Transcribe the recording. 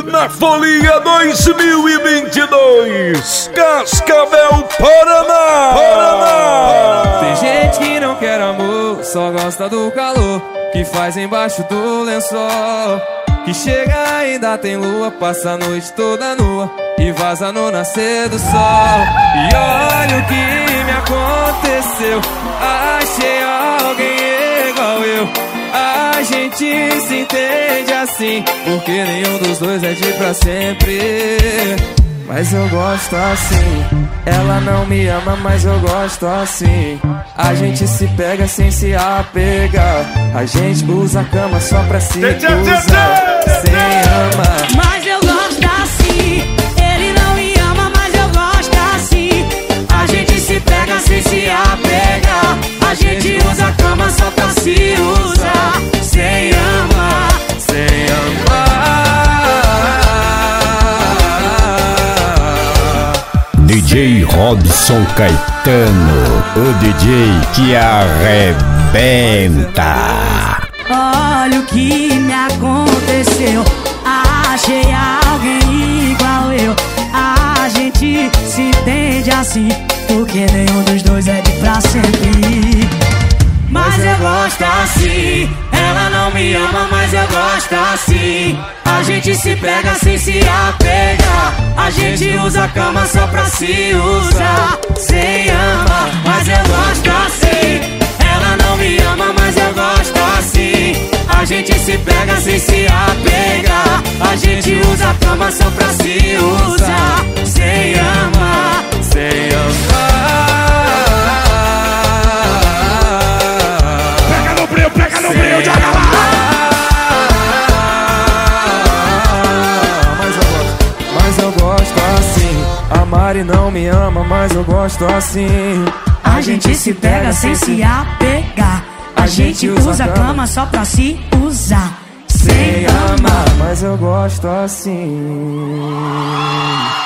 na Folia 2022, Cascavel, Paraná. Tem gente que não quer amor, só gosta do calor que faz embaixo do lençol. Que chega ainda tem lua, passa a noite toda nua e vaza no nascer do sol. E olha o que me aconteceu, achei alguém igual eu. A gente se entende assim, porque nenhum dos dois é de pra sempre. Mas eu gosto assim, ela não me ama, mas eu gosto assim. A gente se pega sem se apegar, a gente usa a cama só pra se usar, sem amar. Mas eu gosto assim, ele não me ama, mas eu gosto assim. A gente se pega sem se apegar, a gente usa a cama só pra se usar, sem amar, sem amar. DJ Robson Caetano, o DJ que arrebenta. Olha o que me aconteceu, achei alguém igual eu. A gente se entende assim, porque nenhum dos dois é de pra sempre. Mas eu gosto assim, ela não me ama, mas eu gosto assim. A gente se pega sem se apegar, a gente usa a cama só pra se usar, sem amar. Mas eu gosto assim, ela não me ama, mas eu gosto assim. A gente se pega sem se apegar, a gente usa a cama só pra se usar, sem amar, sem amar. Pega no brilho, joga lá! Mas eu gosto assim. A Mari não me ama, mas eu gosto assim. A gente se pega sem se apegar, a gente usa a cama só pra se usar, sem amar. Mas eu gosto assim.